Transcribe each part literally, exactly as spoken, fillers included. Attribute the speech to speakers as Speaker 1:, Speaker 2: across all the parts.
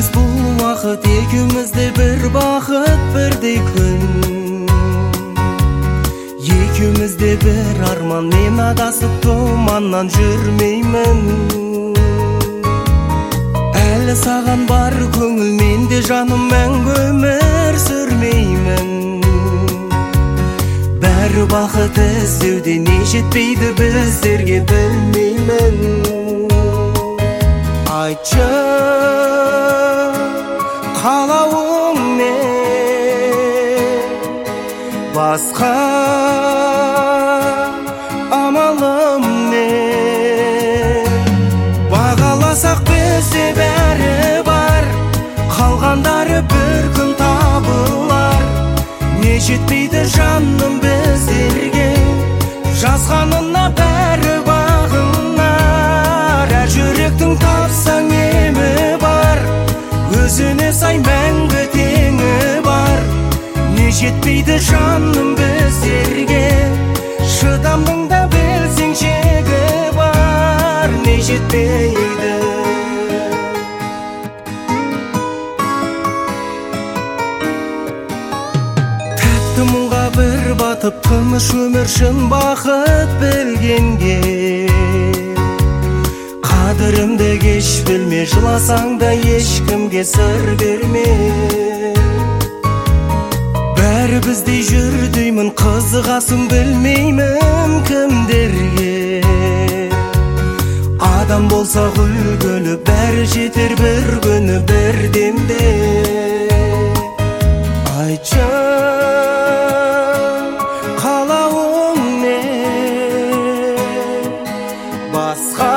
Speaker 1: бұл уақыт, екеумізде бір бақыт, бірдей күн. Екеумізде бір арман, мен адасып тұманнан жүрмеймін. Әлі саған бар көңіл, менде жаным, мәңгі өмір сүрмеймін. Бәрі бақыт іздеуде, не жетпейді біздерге, білмеймін. Айтшы, қалауың не, басқа амалым не? Бағаласақ бізде бәрі бар, қалғандары бір күн табылар. Не жетпейді жаным біздерге, жазғанына бәрі бағынар. Әр жүректің тапсаң емі бар, өзіне сай мәңгі теңі бар. Не жетпейді жаным біздерге, шыдамның да білсең шегі бар. Не жетпейді. Тәтті мұңға бір батып, тыныш өмір шын бақыт білгенге. Қадірімді кеш білме, жыласаң да ешкімге сыр берме. Бәрі біздей жүр деймін, қызығасың білмеймін кімдерге. Адам болса үлгілі, бәрі жетер бір күні, бір демде. Айтшы, қалауың не, басқа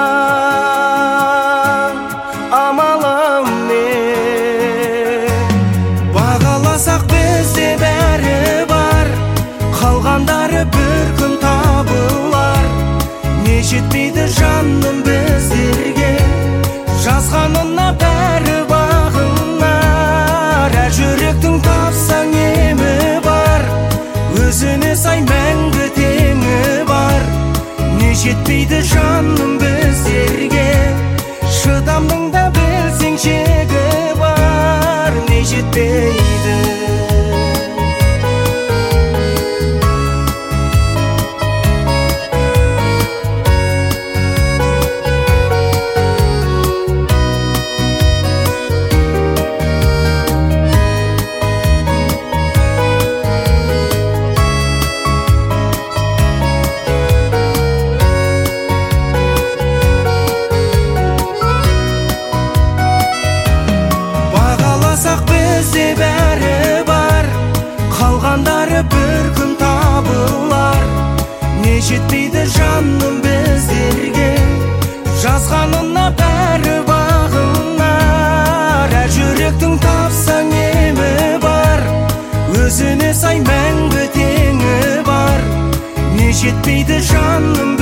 Speaker 1: амалым не? Бағаласақ бізде бәрі бар, қалғандары бір күн табылар. Не жетпейді жаным біздерге, жазғанына бәрі бағынар. Әр жүректің тапсаң емі бар, өзіне сай мәңгі теңі бар. Не жетпейді жаным біздерге, шыдамның да білсең шегі бар. Не жетпейді. Бізде бәрі бар, қалғандары бір күн табылар. Не жетпейді жаным біздерге, жазғанына бәрі бағынар. Әр жүректің тапсаң емі бар, өзіне сай мәңгі теңі бар. Не жетпейді жаным